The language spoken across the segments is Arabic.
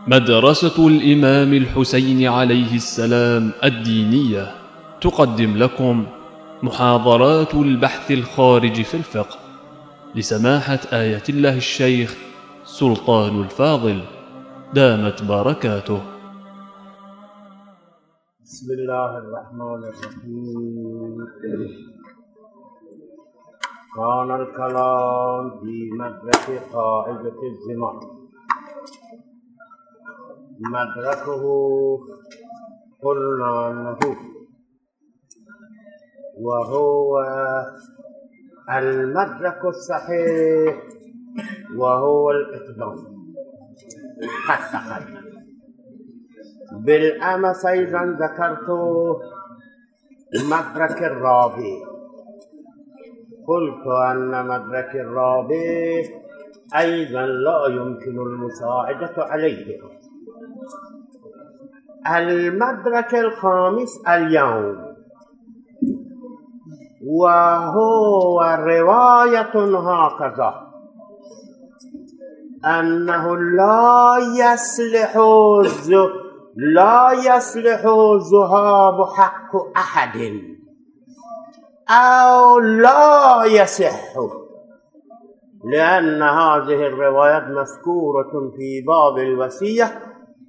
مدرسة الإمام الحسين عليه السلام الدينية تقدم لكم محاضرات البحث الخارج في الفقه لسماحة آية الله الشيخ سلطان الفاضل دامت بركاته. بسم الله الرحمن الرحيم. كان الكلام في مدرك قاعدة الزمان. مدركه قلنا أنه وهو المدرك الصحيح وهو الإقدام حتى بالأمس أيضا ذكرت مدرك الرابع، قلت أن مدرك الرابع أيضا لا يمكن المساعدة عليه. المدرك الخامس اليوم وهو رواية هكذا أنه لا يصلح ذهاب حق أحد أو لا يصح، لأن هذه الروايات مذكورة في باب الوصية.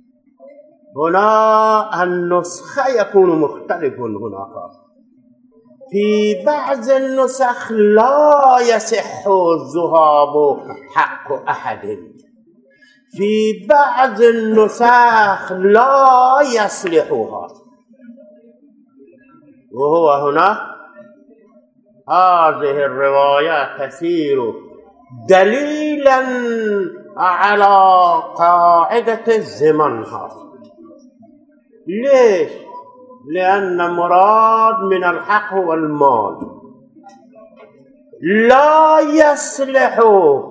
هنا النسخ يكون مختلف، هناك في بعض النسخ لا يصح الذهاب حق أحد، في بعض النسخ لا يصلحها. وهو هنا هذه الروايات تسير دليلا على قاعدة الزمن. ليش؟ لأن مراد من الحق هو المال، لا يصلح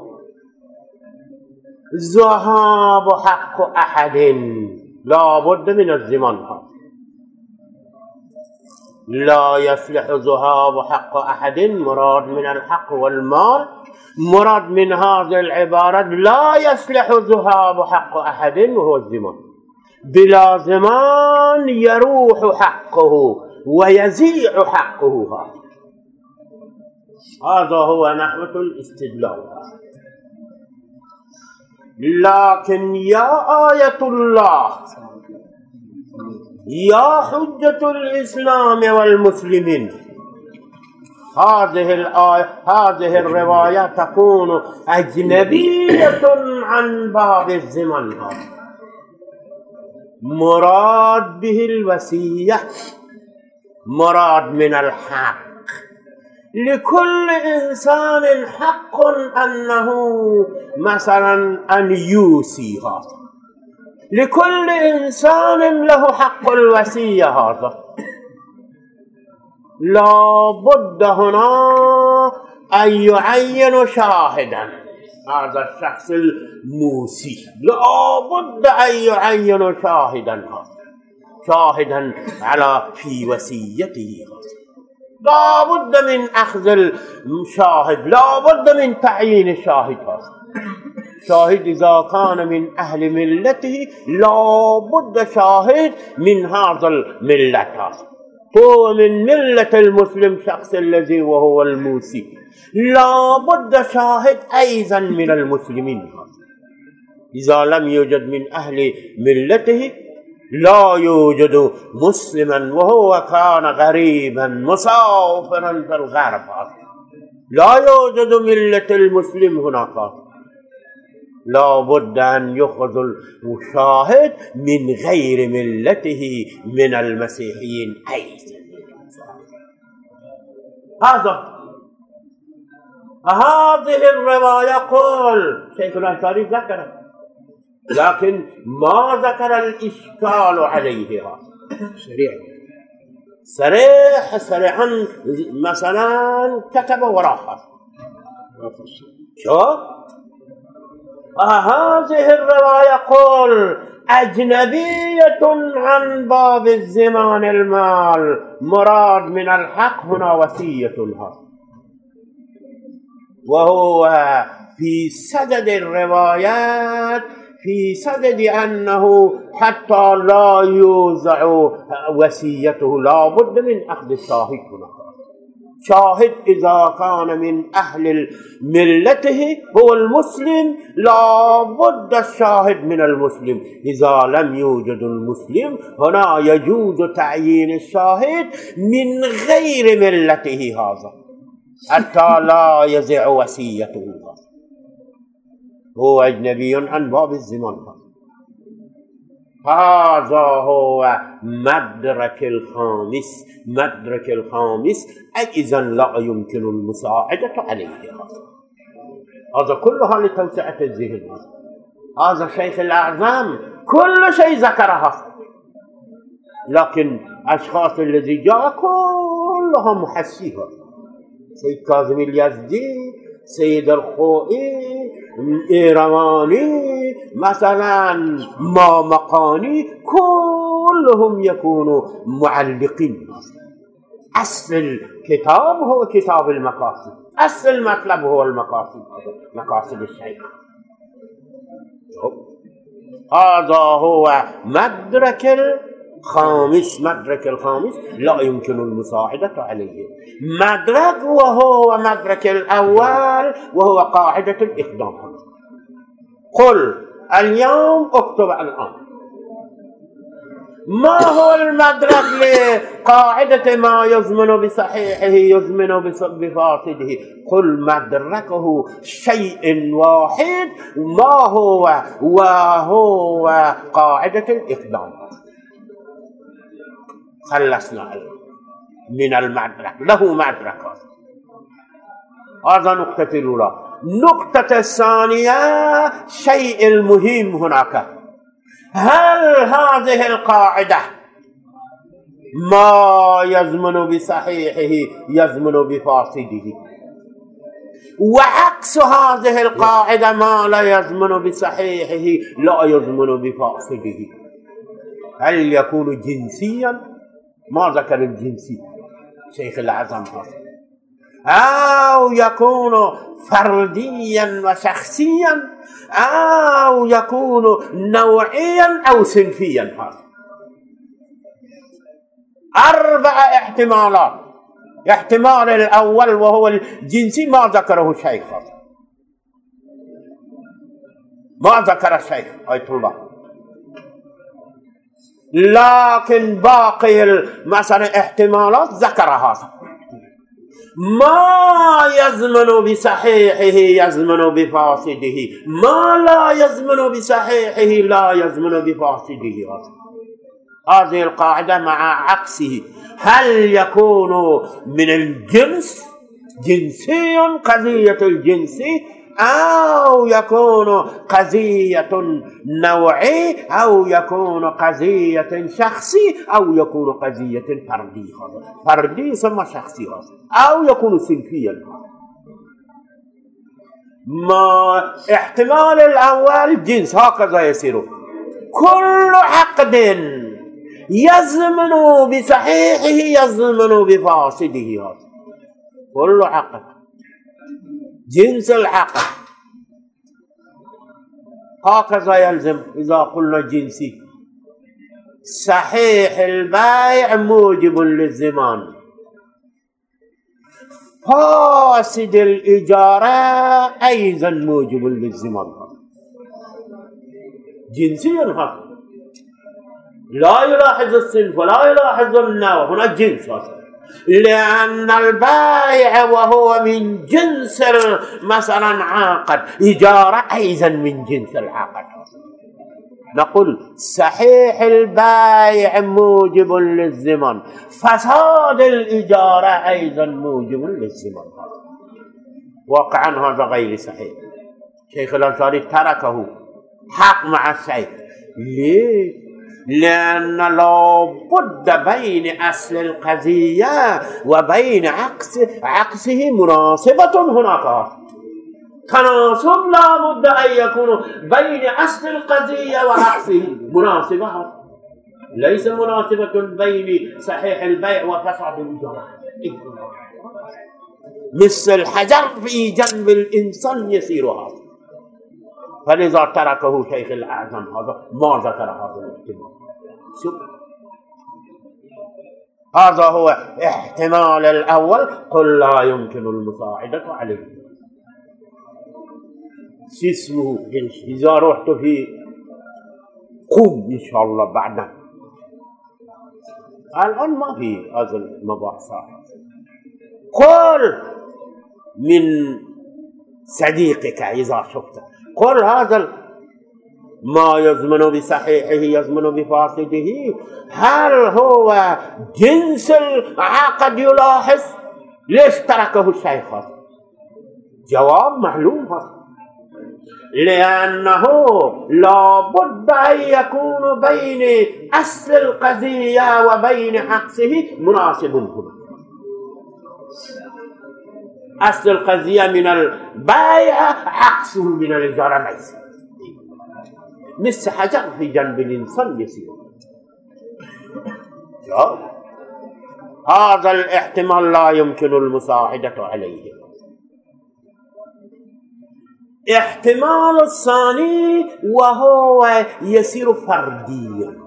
ذهاب حق أحد، لا بد من الزمان. لا يصلح ذهاب حق أحد مراد من الحق والمال. مراد من هذه العبارة لا يصلح ذهاب حق أحد وهو الزمان. بلا زمان يروح حقه ويزيع حقه. هذا هو نحوة الاستدلال. لكن يا آية الله، يا حجة الإسلام والمسلمين، هذه الرواية تكون أجنبية عن باب الزمن. مراد به الوصية، مراد من الحق. لكل إنسان حق أنه مثلا أن يوصيها، لكل إنسان له حق الوصية. هذا لا بد هنا أن يعين شاهدا، هذا الشخص الموصي لا بد أن يعين شاهدا على في وصيته. لا بد من أخذ الشاهد، لا بد من تعيين الشاهد. شاهد إذا كان من أهل ملته لا بد شاهد من هذا الملة، هو من ملة المسلم شخص الذي وهو الموصي. لا بد شاهد أيضا من المسلمين. إذا لم يوجد من أهل ملته لا يوجد مسلما وهو كان غريبا مسافرا في الغرب، لا يوجد ملة المسلم هناك. لا بد أن يأخذ المشاهد من غير ملته من المسيحيين أيضا. هذه الرواية قول شيخنا التاريخ ذكر، لكن ما ذكر الإشكال عليها سريعا مثلا كتب وراها شو هذه الرواية قول أجنبية عن باب الزمان المال، مراد من الحق هنا وصيتها. وهو في سدد الروايات في سبب أنه حتى لا يوزع وصيته لا بد من أخذ الشاهد هنا. شاهد إذا كان من أهل ملته هو المسلم لا بد الشاهد من المسلم. إذا لم يوجد المسلم هنا يجوز تعيين الشاهد من غير ملته هذا حتى لا يزع وصيته، هو أجنبي عن باب الزمان. هذا هو مدرك الخامس. مدرك الخامس إذا لا يمكن المساعدة عليه. هذا كلها لتوسعة الذهن. هذا شيخ الأعظم كل شيء ذكرها، لكن أشخاص الذي جاء كلها محسيها. سيد كاظم اليزدي، سيد الخوئي، إيرواني، مثلا مامقاني، كلهم يكونوا معلقين. أصل الكتاب هو كتاب المقاصد، أصل المطلب هو المقاصد، مقاصد الشيخ. هذا هو مدرك الخامس. مدرك الخامس لا يمكن المساعدة عليه. مدرك وهو مدرك الأول وهو قاعدة الإقدام. قل اليوم اكتب الآن. ما هو المدرك لقاعدة ما يزمن بصحيحه يزمن بفاسده؟ قل مدركه شيء واحد ما هو وهو قاعدة الإقدام. خلصنا من المدرك، له مدرك. هذا نقطة الأولى. نقطة الثانية شيء المهم هناك، هل هذه القاعدة ما يزمن بصحيحه يزمن بفاسده، وعكس هذه القاعدة ما لا يزمن بصحيحه لا يزمن بفاسده؟ هل يكون جنسيا؟ ما ذكر الجنسي شيخ الأعظم، أو يكون فرديا وشخصيا، أو يكون نوعيا أو صنفيا. 4 احتمالات. احتمال الأول وهو الجنسي ما ذكره الشيخ، ما ذكر الشيخ آية الله، لكن باقي مثلا احتمالات ذكرها. ما يزمن بصحيحه يزمن بفاسده، ما لا يزمن بصحيحه لا يزمن بفاسده. هذه القاعدة مع عكسه. هل يكون من الجنس جنسي قضية الجنس، أو يكون قضية نوعي، أو يكون قضية شخصي، أو يكون قضية فردي. فردي ثم شخصي، أو يكون صنفيا. ما احتمال الأول جنس هكذا يصير. كل عقد يزمن بصحيحه يزمن بفاسده. كل عقد جنس العقد هكذا يلزم. إذا قلنا جنسي، صحيح البيع موجب للزمان، فاسد الإجارة أيضا موجب للزمان. جنسي هذا لا يلاحظ الصنف ولا يلاحظ النوع، هنا جنس هذا، لأن البائع وهو من جنس مثلا عقد، إجارة أيضا من جنس العقد. نقول صحيح البائع موجب للزمن، فساد الإجارة أيضا موجب للزمن. واقعا هذا غير صحيح. شيخ الأنصاري تركه حق مع الشيخ. ليه؟ لأن لا بد بين أصل القضية وبين عكسه مناسبة. هناك تناسب لا بد أن يكون بين أصل القضية وعكسه مناسبة، ليس مناسبة بين صحيح البيع وفساد الإجارة. مثل الحجر في جنب الإنسان يسير هذا. فلذا تركه شيخ الأعظم هذا ما ذكر هذا الاحتمال. هذا هو احتمال الأول، قل لا يمكن المساعدة عليه. اسمه إذا رحت في قم إن شاء الله بعدنا، الآن ما في هذا المباحثات. قل من صديقك إذا شفت، قل هذا ما يزمن بصحيحه يزمن بفاسده، هل هو جنس العقد يلاحظ؟ ليش تركه الشيخ؟ جواب معلوم هذا، لأنه لا بد أن يكون بين أصل القضية وبين عكسه مناسب هنا. أصل القضية من البيع، عكسه من الإجارة ليس. مثل حجر في جنب الإنسان يسير. هذا الاحتمال لا يمكن المساعدة عليه. احتمال الثاني وهو يصير فرديا.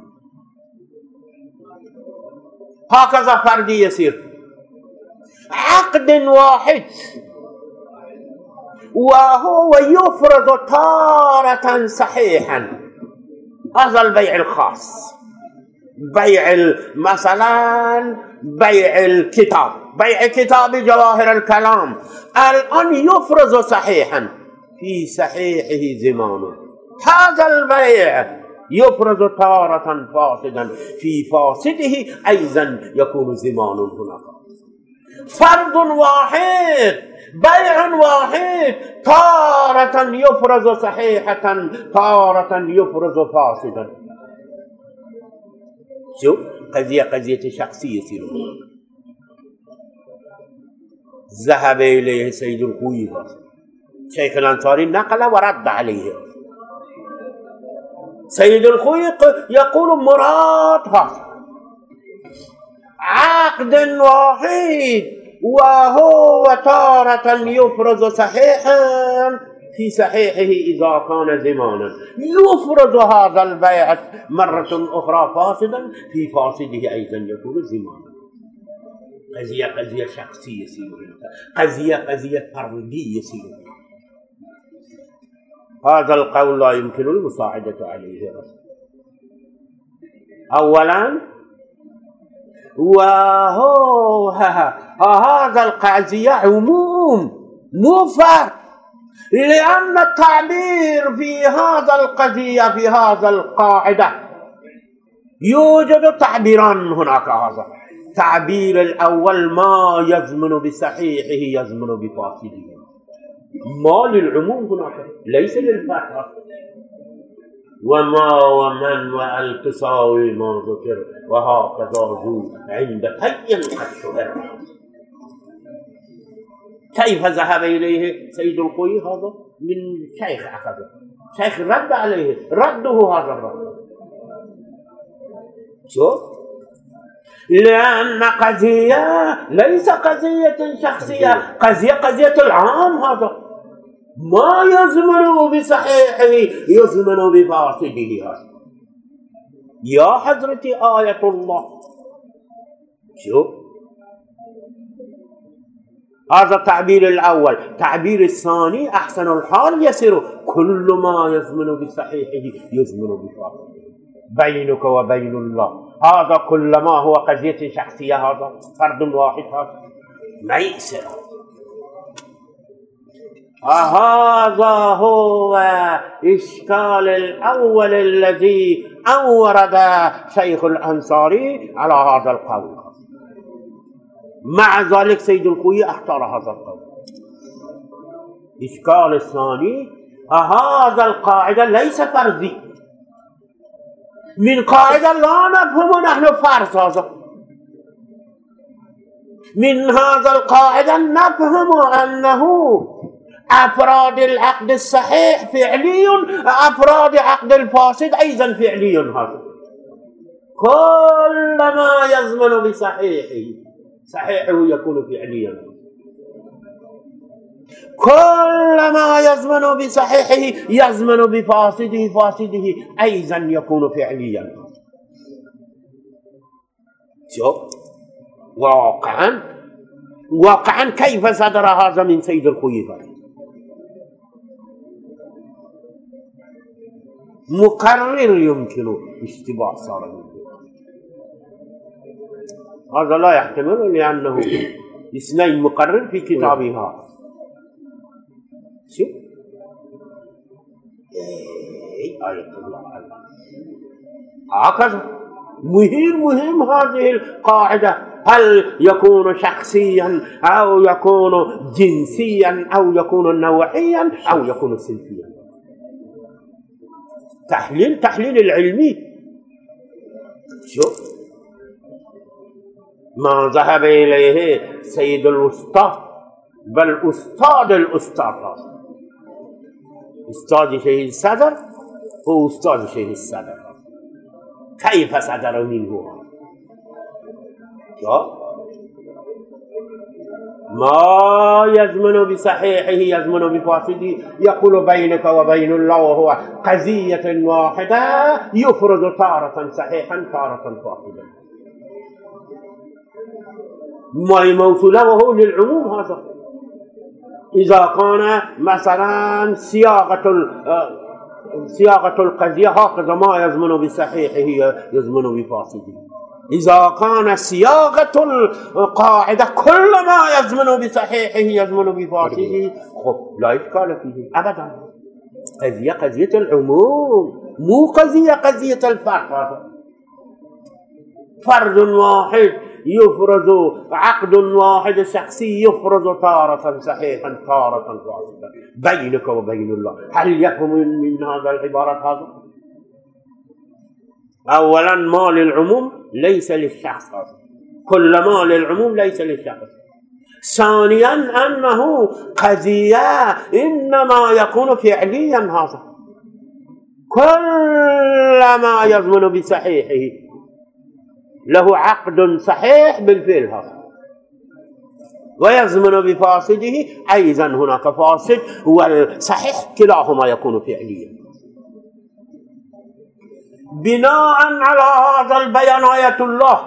هكذا فردي يصير عقد واحد، وهو يفرض تارة صحيحا. هذا البيع الخاص، بيع مثلا بيع الكتاب، بيع كتاب جواهر الكلام، الآن يفرض صحيحا في صحيحه زمان. هذا البيع يفرض تارة فاسدا في فاسده أيضا يكون زمان هناك. فرد واحد، بيع واحد، تارة يفرض صحيحة، تارة يفرض فاسدا. شوف قضية شخصية يصير. ذهب إليه سيد الخوي، شيخ الأنصاري نقل ورد عليه. سيد الخوي يقول مراد هذا عقد واحد، وهو تارة يفرض صحيحا في صحيحه إذا كان زمانا، يفرض هذا البيع مرة أخرى فاسدا في فاسده أيضا يكون زمانا. قضية شخصية يصير، قضية فردية يصير. هذا القول لا يمكن المساعدة عليه. أولا وهو هذا القضية عموم مو فرد، لأن التعبير في هذا القضية في هذا القاعدة يوجد تعبيران هناك. هذا التعبير الأول ما يزمن بصحيحه يزمن بفاسده، ما للعموم هناك ليس للفرد. وما ومن وأل تساوي ما ذكر وهكذا ذو عند طي قد شهر. كيف ذهب إليه سيد الخوي؟ هذا من شيخ أخذه، شيخ رد عليه، رده هذا الرد. شوف، لأن قضية ليس قضية شخصية، قضية العام. هذا ما يزمن بصحيحه يزمن بفاسده. هذا يا حضرتي آية الله. شوف، هذا التعبير الأول. التعبير الثاني أحسن الحال يصير كل ما يزمن بصحيحه يزمن بفاسده. بينك وبين الله هذا كل ما هو قضية شخصية، هذا فرد واحد، هذا ما يصير. هذا هو إشكال الأول الذي أورد شيخ الأنصاري على هذا القول. مع ذلك سيد الخوي اختار هذا القول. إشكال الثاني، هذا القاعدة ليس فردي، من قاعدة لا نفهم نحن فرض. هذا من هذا القاعدة نفهم أنه أفراد العقد الصحيح فعلي، أفراد عقد الفاسد أيضا فعلي. هذا كل ما يزمن بصحيحه صحيحه يكون فعليا. كلما يزمن بصحيحه يزمن بفاسده، فاسده أيضا يكون فعليا. شوف واقعا كيف صدر هذا من سيد الخلفاء؟ مقرر يمكن اشتباه صار منه. هذا لا يحتمل لأنه اثنين مقرر في كتابها. شوف آية الله هكذا مهم هذه القاعدة. هل يكون شخصيا أو يكون جنسيا أو يكون نوعيا أو يكون صنفيا؟ تحليل العلمي. شوف ما ذهب إليه سيد الأستاذ، بل أستاذ أستاذ شيخ الصدر هو أستاذ شيخ الصدر. كيف صدر منه؟ ما يزمن بصحيحه يزمن بفاسده. يقول بينك وبين الله وهو قضية واحدة يفرز تارة صحيحا تارة فاسدا. ما الموصولة وهو للعموم. هذا إذا كان مثلا صياغة القضية هكذا ما يزمن بصحيحه يزمن بفاسده. إذا كان صياغة القاعدة كل ما يزمن بصحيحه يزمن بفاسده لا إشكال فيه أبدا. قضية العموم، مو قضية الفرد. فرد واحد يفرز، عقد واحد شخصي يفرز تارة صحيحا تارة فاسدا بينك وبين الله. هل يفهم من هذا العبارة هذا؟ أولا ما للعموم ليس للشخص، كل ما للعموم ليس للشخص. ثانيا أنه قضية إنما يكون فعليا. هذا كل ما يزمن بصحيحه له عقد صحيح بالفعل هذا، ويزمن بفاسده أيضا هناك فاسد والصحيح، كلاهما يكون فعليا. بناء على هذا البيان آية الله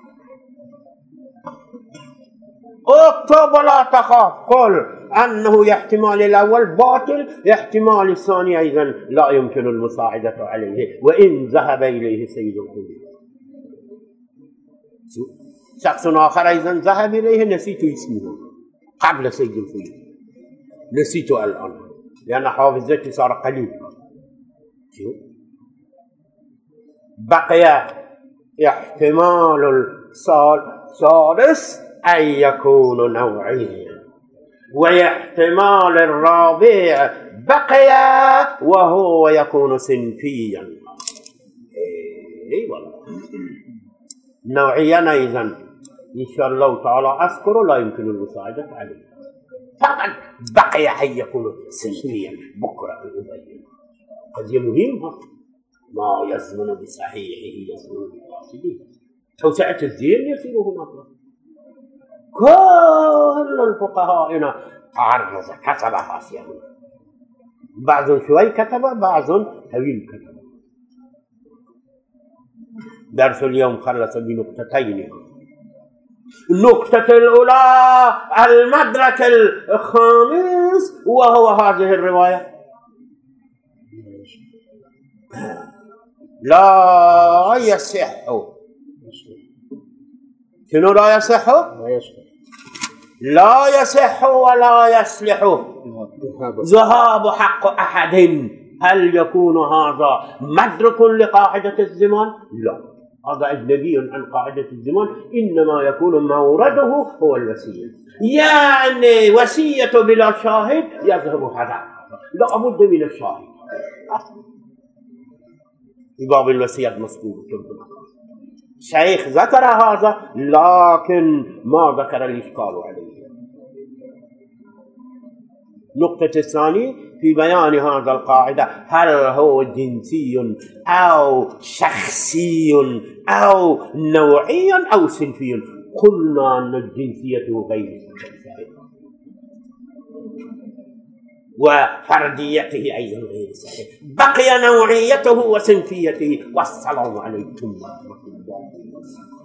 اكتب ولا تخاف، قل أنه احتمال الأول باطل، احتمال الثاني أيضا لا يمكن المساعدة عليه وإن ذهب إليه سيد الخلفاء. شخص آخر أيضا ذهب إليه، نسيت اسمه قبل سيد الخلفاء، نسيته الآن لأن حافظتي صار قليل. بقي احتمال الثالث أن يكون نوعيا، واحتمال الرابع بقي وهو يكون صنفيا. والله نوعيا أيضا إن شاء الله تعالى أذكر لا يمكن المساعدة عليه، فقط بقي أن يكون صنفيا. بكرة أبين قضية مهمة. ما يزمن بصحيحه يزمن بفاسده. توسعة الذهن يصير هناك. كل الفقهاء هنا عرض كتب حاشية، بعض شوي كتب بعض طويل كتب. درس اليوم خلص بنقطتين. النقطة الأولى المدرك الخامس وهو هذه الرواية لا يصح. شنو لا يصح؟ لا يصح ولا يصلح ذهاب حق أحد. هل يكون هذا مدرك لقاعدة الزمان؟ لا، هذا أجنبي عن قاعدة الزمان، إنما يكون مورده هو الوصية. يعني وصية بلا شاهد يذهب هذا، لا بد من الشاهد. في باب الوصية مذكور شيخ ذكر هذا لكن ما ذكر الإشكال عليه. نقطة الثانية في بيان هذا القاعدة، هل هو جنسي أو شخصي أو نوعي أو صنفي؟ قلنا أن الجنسية غير صحيحة. وفرديته أيضا غير صحيح، بقي نوعيته وصنفيته. والسلام عليكم ورحمة الله.